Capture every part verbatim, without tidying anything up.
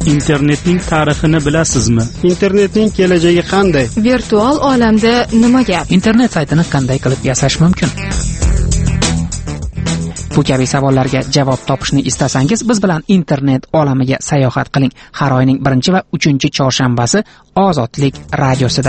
Internetning tarixini bilasizmi? Internetning kelajagi qanday? Virtual olamda nima gap? Internet saytini qanday qilib yasash mumkin? Bu kabi savollarga javob topishni istasangiz, biz bilan internet olamiga sayohat qiling. Har oyning birinchi va uchinchi chorshanbasi Ozodlik radiosida.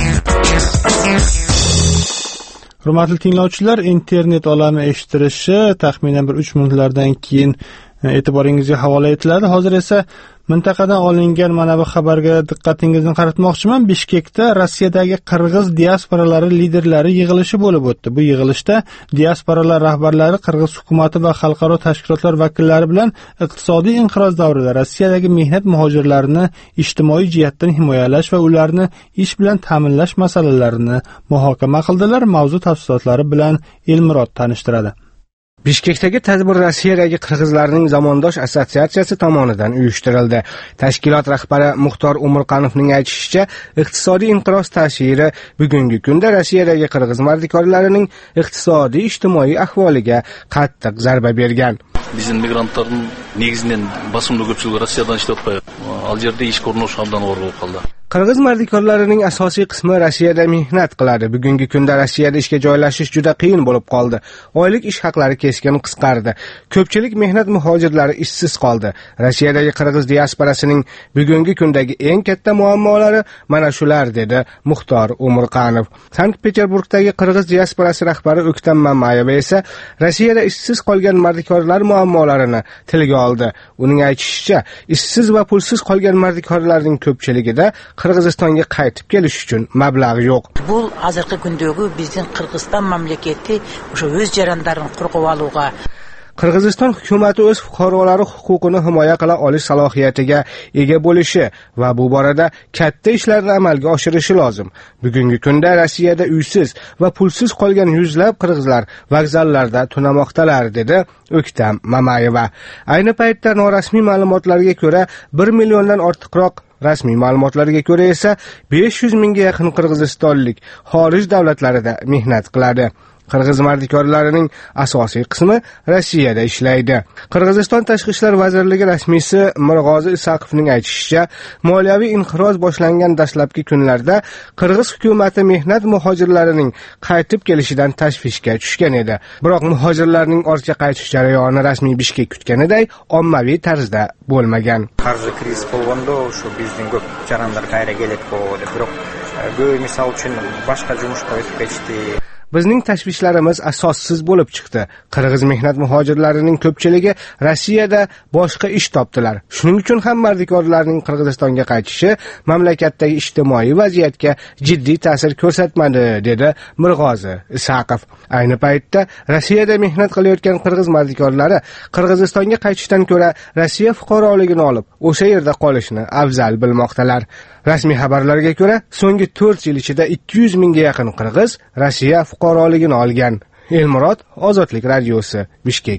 Hurmatli tinglovchilar, internet olami eshittirishi taxminan bir uch minutlardan keyin e'tiboringizga havola etiladi. Hozir esa mintaqadan olingan mana bu xabarga diqqatingizni qaratmoqchiman. Bishkekda Rossiyadagi qirg'iz diasporalari liderlari yig'ilishi bo'lib o'tdi. Bu yig'ilishda diasporalar rahbarlari qirg'iz hukumati va xalqaro tashkilotlar vakillari bilan iqtisodiy inqiroz davrida Rossiyadagi mehnat muhojirlarini ijtimoiy jihatdan himoyalash va ularni ish bilan ta'minlash masalalarini muhokama qildilar. Mavzu tafsilotlari bilan Elmurod tanishtiradi. Bishkekdagi tadbir Rossiyadagi qirg'izlarning zamondosh assotsiatsiyasi tomonidan uyushtirildi. Tashkilot rahbari Muxtor Umurqanovning aytishicha, iqtisodiy inqiroz ta'siri bugungi kunda Rossiyadagi qirg'iz mardikorlarining iqtisodiy ijtimoiy ahvoliga qattiq zarba bergan. Bizning migrantlarning negizdan bosimli ko'pchiligi Rossiyadan ishlatmay, al yerda ish ko'rinishi hamdan o'g'ir bo'lib qoldi. Qirg'iz mardikorlarining asosiy qismi Rossiyada mehnat qiladi. Bugungi kunda Rossiyada ishga joylashish juda qiyin bo'lib qoldi. Oylik ish haqlari keskin qisqardi. Ko'pchilik mehnat muhojirlari ishsiz qoldi. Rossiyadagi qirg'iz diasporasining bugungi kundagi eng katta muammolari mana shular, dedi Muxtor Umurqanov. Sankt-Peterburgdagi qirg'iz diasporasi rahbari O'ktam Mamayeva esa Rossiyada ishsiz qolgan mardikorlar muammolarini tilga oldi. Uning aytishicha, ishsiz va pulsiz qolgan mardikorlarning ko'pchiligida Qirg'izistonga qaytib kelish uchun mablag' yo'q. Bu hozirgi kundagi bizning Qirg'iziston mamlakati o'sha o'z jarayonlarini qurib olishga, Qirg'iziston hukumati o'z fuqarolari huquqini himoya qila olish salohiyatiga ega bo'lishi va bu borada katta ishlarni amalga oshirishi lozim. Bugungi kunda Rossiyada uysiz va pulsiz qolgan yuzlab qirg'izlar vokzallarda tunamoqdalar, dedi O'ktam Mamayeva. Ayni paytda norasmiy ma'lumotlarga ko'ra bir milliondan ortiqroq, rasmiy ma'lumotlarga ko'ra esa besh yuz mingga yaqin qirg'izistonlik xorij davlatlarida mehnat qiladi. Qirg'iz mardikorlarining asosiy qismi Rossiyada ishlaydi. Qirg'iziston Tashqi ishlar vazirligi rasmiysi Mirg'ozi Isaqovning aytishicha, moliyaviy inqiroz boshlangan dastlabki kunlarda qirg'iz hukumati mehnat muhojirlarining qaytib kelishidan tashvishga tushgan edi. Biroq muhojirlarning ortga qaytish jarayoni rasmiy Bishkek kutganiday ommaviy tarzda bo'lmagan. Qarzi kriz bo'lganda o'sha bizning ko'p jarayonlar qayta kelib qoldi. Biroq bu misol uchun boshqa yumushga o'tib ketdi. Bizning tashvishlarimiz asossiz bo'lib chiqdi. Qirg'iz mehnat muhojirlarining ko'pchiligi Rossiyada boshqa ish topdilar. Shuning uchun ham mardikorlarning Qirg'izistonga qaytishi mamlakatdagi ijtimoiy vaziyatga jiddiy ta'sir ko'rsatmadi, dedi Mirg'ozi Isaqov. Ayni paytda Rossiyada mehnat qilayotgan qirg'iz mardikorlari Qirg'izistonga qaytishdan ko'ra Rossiya fuqaroligini olib, o'sha yerda qolishni afzal bilmoqdalar. Rasmiy xabarlarga ko'ra, so'nggi to'rt yil ichida ikki yuz mingga yaqin qirg'iz Rossiya fuqaroligini olgan. Elmurod, Ozodlik radiosi, Bishkek.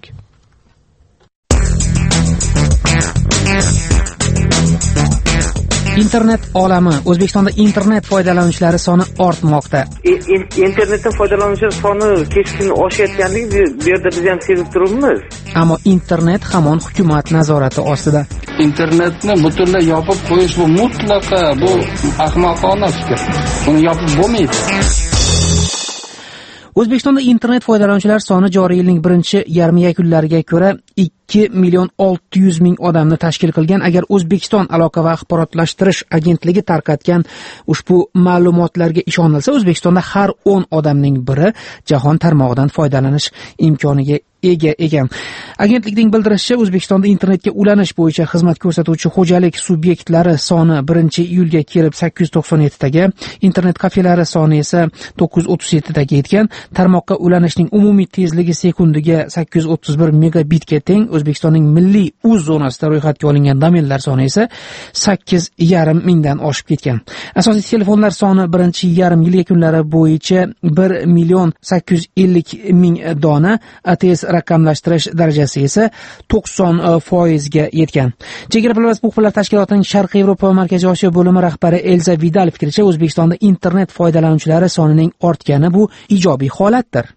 Internet olami. O'zbekistonda internet foydalanuvchilari soni ortmoqda. Internetdan foydalanuvchilar soni keskin oshayotganligi bu yerda biz ham sezib turibmiz. Ammo internet hamon hukumat nazorati ostida. Internetni butunlay yopib qo'yish bu mutlaqo bu ahmoqona fikr. Buni yopib bo'lmaydi. O'zbekistonda internet foydalanuvchilar soni joriy yilning birinchi yarmi yakunlariga ko'ra ikki million olti yuz ming odamni tashkil qilgan. Agar O'zbekiston aloqa va axborotlashtirish agentligi tarqatgan ushbu ma'lumotlarga ishonilsa, O'zbekistonda har o'n odamning biri jahon tarmog'idan foydalanish imkoniga ega ekan. Agentlikning bildirishicha, O'zbekistonda internetga ulanish bo'yicha xizmat ko'rsatuvchi xo'jalik subyektlari soni birinchi iyulga kelib sakkiz yuz to'qson yetti taga, internet kafelari soni esa to'qqiz yuz o'ttiz yetti taga yetgan. Tarmoqqa ulanishning umumiy tezligi sekundiga sakkiz yuz o'ttiz bir megabitga teng. O'zbekistonning milliy uz zonasida ro'yxatga olingan domenlar soni esa sakkiz yarim mingdan oshib ketgan. Asosiy telefonlar soni birinchi yarim yil yakunlari bo'yicha bir million sakkiz yuz ellik ming dona, A T S raqamlashtirish darajasi esa to'qson foizga yetgan. Chegara bilmas huquqlar tashkilotining Sharqiy Yevropa va Markaziy Osiyo bo'limi rahbari Elza Vidal fikricha, O'zbekistonda internet foydalanuvchilari sonining ortgani bu ijobiy holatdir.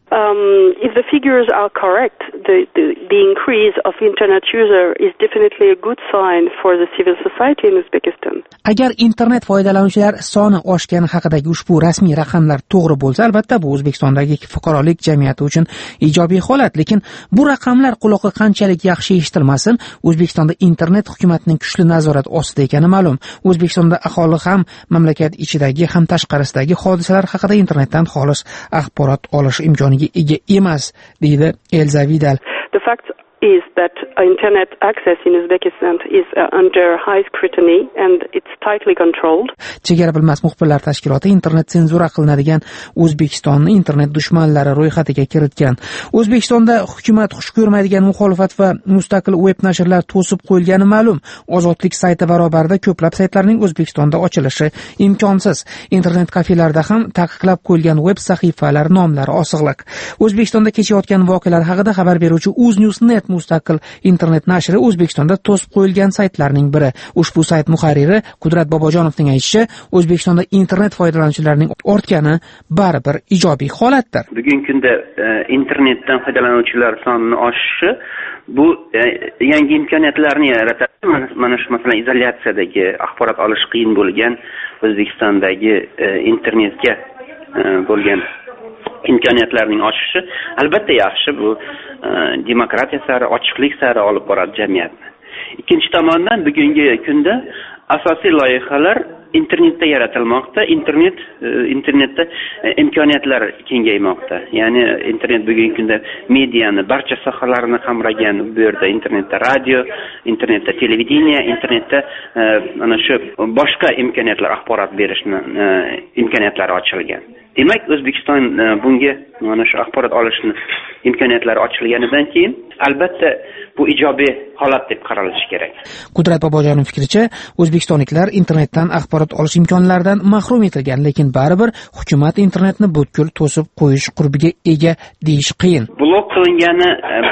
Um, if the figures are correct, the, the, the increase of internet user is definitely a good sign for the civil society in Uzbekistan. Agar internet foydalanuvchilar soni oshgani haqidagi ushbu rasmiy raqamlar to'g'ri bo'lsa, albatta bu O'zbekistondagi fuqarolik jamiyati uchun ijobiy holat, lekin bu raqamlar quloqqa qanchalik yaxshi eshitilmasin, O'zbekistonda internet hukumatning kuchli nazorat ostida ekani ma'lum. O'zbekistonda aholi ham mamlakat ichidagi ham tashqarisidagi hodisalar haqida internetdan xolis axborot olish imkoniga ega emas, deydi Elza Vidal. The fact is that internet access in Uzbekistan is uh, under high scrutiny and it's tightly controlled. Chegara bilmas muxbirlar tashkiloti internet senzura qilinadigan O'zbekistonni internet dushmanlari ro'yxatiga kiritgan. O'zbekistonda hukumat xush ko'rmaydigan muxolifat va mustaqil web nashrlar to'sib qo'yilgani ma'lum. Ozodlik sayti barobarida ko'plab saytlarning O'zbekistonda ochilishi imkonsiz. Internet kafelarida ham taqiqlab qo'yilgan web sahifalar nomlari osig'liq. O'zbekistonda kechayotgan voqealar haqida xabar beruvchi UzNewsNet mustaqil internet nashri O'zbekistonda to'sib qo'yilgan saytlarning biri. Ushbu sayt muharriri Qudrat Bobojonovning aytishicha, O'zbekistonda internet foydalanuvchilarining ortgani baribir ijobiy holatdir. Bugungi kunda internetdan foydalanuvchilar sonining oshishi bu yangi imkoniyatlarni yaratadi. Mana shu masalan izolyatsiyadagi axborot olish qiyin bo'lgan O'zbekistondagi internetga bo'lgan imkoniyatlarning oshishi albatta yaxshi. Bu demokratiya sari, ochiqlik sari olib boradi jamiyatni. Ikkinchi tomondan bugungi kunda asosiy loyihalar internetda yaratilmoqda. Internet internetda imkoniyatlar kengaymoqda. Ya'ni internet bugungi kunda mediani barcha sohalarini qamragan. Bu yerda internetda radio, internetda televideniya, internetda mana shu boshqa imkoniyatlar, axborot berishni imkoniyatlari ochilgan. Demak, O'zbekiston bunga mana shu axborot olishni imkoniyatlari ochilganidan keyin albatta bu ijobiy holat deb qaralishi kerak. Qudrat Bobojonov fikricha, o'zbekistonliklar internetdan axborot olish imkonlaridan mahrum etilgan, lekin baribir hukumat internetni butkul to'sib qo'yish qurbiga ega deyish qiyin. Blok qilingani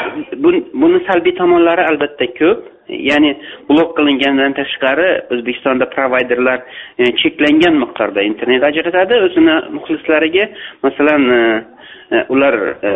buni salbiy tomonlari albatta ko'p. Ya'ni blok qilingandan tashqari O'zbekistonda provayderlar cheklangan miqdorda internet ajratadi o'zini muxlislariga. Masalan, ular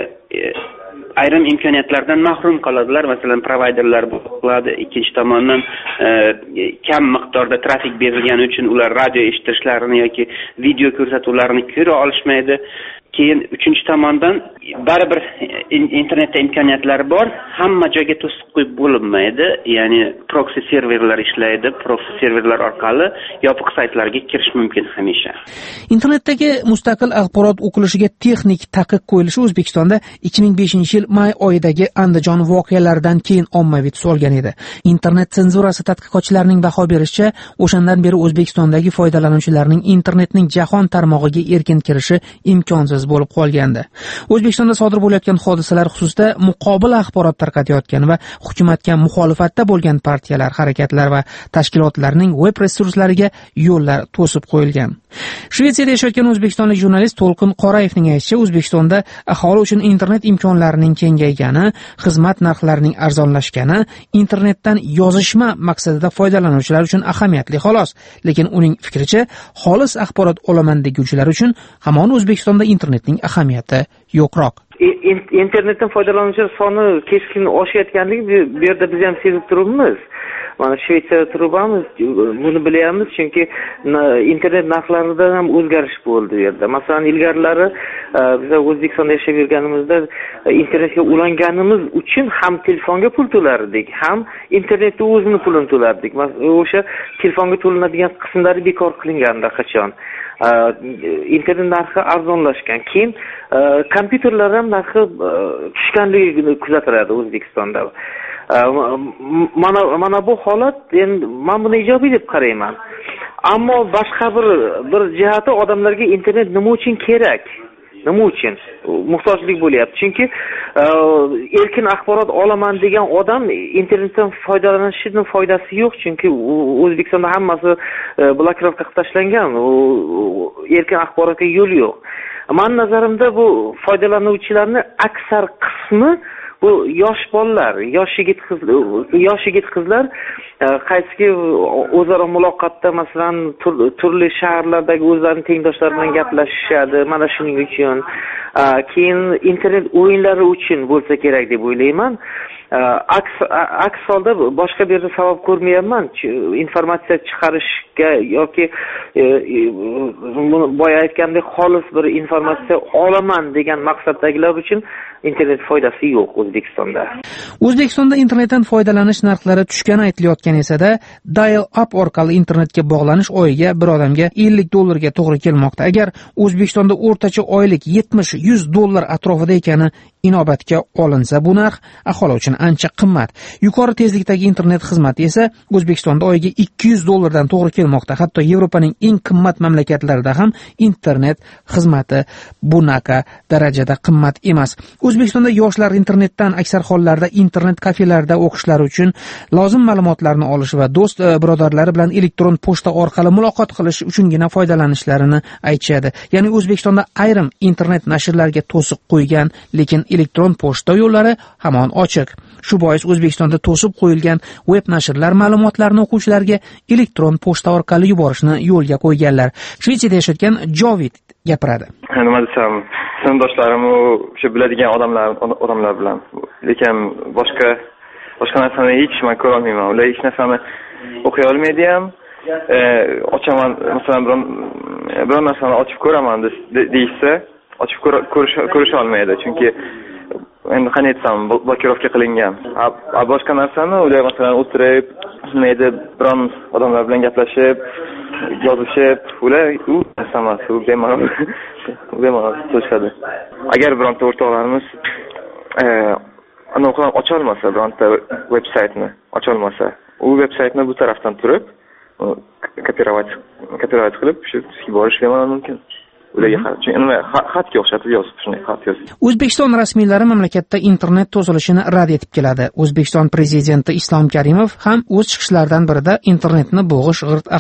ayrim imkoniyatlardan mahrum qoladilar. Masalan, provayderlar bo'ladi. Ikkinchi tomondan kam miqdorda trafik berilgani uchun ular radio eshitishlarini yoki video ko'rsatuvlarini ko'ra olishmaydi. Keyin uchinchi tomondan baribir internetda imkoniyatlari bor, hamma joyga to'sib qo'yib bo'linmaydi. Ya'ni proxy serverlar ishlaydi, proxy serverlar orqali yopiq saytlarga kirish mumkin hamisha. Internetdagi mustaqil axborot o'qilishiga texnik taqiq qo'yilishi O'zbekistonda ikki ming beshinchi yil may oyidagi Andijon voqealaridan keyin ommaviy tus olgan edi. Internet senzurasi tadqiqotchilarining baho berishicha, o'shandan beri O'zbekistondagi foydalanuvchilarning internetning jahon tarmog'iga erkin kirishi imkonsiz bo'lib qolgandi. O'zbekistonda sodir bo'layotgan hodisalar xususida muqobil axborot tarqatayotgan va hukumatga muxolifatda bo'lgan partiyalar, harakatlar va tashkilotlarning web resurslariga yo'llar to'sib qo'yilgan. Shvetsiyada yashayotgan o'zbekistonlik jurnalist To'lqin Qorayevning aytishicha, O'zbekistonda aholi uchun internet imkonlarining kengaygani, xizmat narxlarining arzonlashgani, internetdan yozishma maqsadida foydalanuvchilar uchun ahamiyatli xolos. Lekin uning fikricha, xolis axborot olaman deguvchilar uchun hamon O'zbekistonda internetning ahamiyati yo'qroq. Internetdan foydalanuvchilar soni keskin oshayotganligi bu yerda biz ham sezib turibmiz. Mana Shvetsiyada turibamiz, buni bilyapmiz, chunki internet narxlarida ham o'zgarish bo'ldi bu yerda. Masalan, ilgarilari biz O'zbekistonda yashab yurganimizda internetga ulanganimiz uchun ham telefonga pul to'lardik, ham internetga o'zini pulini to'lardik. O'sha telefonga to'lanadigan qismlari bekor qilingandi qachon. Internet narxi arzonlashgan. Keyin kompyuterlar ham narxi tushganligi kuzatiladi O'zbekistonda. Mana mana bu holat, endi men buni ijobiy deb qarayman. Ammo boshqa bir bir jihati odamlarga internet nima uchun kerak? Nima uchun muhtojlik bo'lyapti? Chunki erkin axborot olaman degan odam internetdan foydalanishining foydasi yo'q, chunki O'zbekistonda hammasi blokirovka qilib tashlangan. Erkin axborotga yo'l yo'q. Men nazarimda bu foydalanuvchilarning aksar qismi bu yosh bolalar, yosh yigit qiz, yosh yigit qizlar qaysiki o'zaro muloqotda masalan turli shaharlardagi o'zlarining tengdoshlari bilan gaplashishadi. Mana shuning uchun keyin internet o'yinlari uchun bo'lsa kerak deb o'ylayman. Aks aks holda boshqa bir yerda sabab ko'rmayapman. Informatsiya chiqarishga yoki boya aytgandek xolis bir informatsiya olaman degan maqsaddagilar uchun internet foydasi yo'q O'zbekistonda. O'zbekistonda internetdan foydalanish narxlari tushgani aytilayotgan esa-da, dial-up orqali internetga bog'lanish oyiga bir odamga ellik dollarga to'g'ri kelmoqda. Agar O'zbekistonda o'rtacha oylik yetmish yuz dollar atrofida ekani inobatga olinsa, bu narx aholi uchun ancha qimmat. Yuqori tezlikdagi internet xizmati esa O'zbekistonda oyiga ikki yuz dollardan to'g'ri kelmoqda. Hatto Yevropaning eng qimmat mamlakatlarida ham internet xizmati bunaqa darajada qimmat emas. O'zbekistonda yoshlar internetdan aksar hollarda internet kafelarida o'qishlari uchun lozim ma'lumotlarni olish va do'st birodarlari bilan elektron pochta orqali muloqot qilish uchungina foydalanishlarini aytishadi. Ya'ni O'zbekistonda ayrim internet nashrlarga to'siq qo'ygan, lekin elektron pochta yo'llari hamon ochiq. Shu bois O'zbekistonda to'sib qo'yilgan web nashrlar ma'lumotlarni o'quvchilarga elektron pochta orqali yuborishni yo'lga qo'yganlar. Shvetsiyada yashayotgan Jovid gapiradi. Nima desam, sinfdoshlarim o'sha biladigan odamlar odamlar bilan, lekin boshqa boshqa narsani hech men ko'ra olmayman. Ular hech narsani o'qiy olmaydi ham. Ochaman, masalan, biron biron narsani ochib ko'raman deysa, ochib ko'rish olmaydi, chunki endi qani aytsam, blokirovka qilingan. A boshqa narsani ular masalan o'tirib, nima biron odamlar bilan gaplashib, yozishib, ular u narsamiz, u bemalol bemalol so'zlashadi. Agar bironta o'rtoqlarimiz anaqa ocha olmasa, bironta veb-saytni ocha olmasa, u veb-saytni bu tarafdan turib, kopirovat kopirovat qilib, shu yuborish bemalol mumkin. O'zbekiston rasmiylari mamlakatda internet to'silishini rad etib keladi. O'zbekiston prezidenti Islom Karimov ham o'z chiqishlaridan birida internetni bo'g'ish g'irt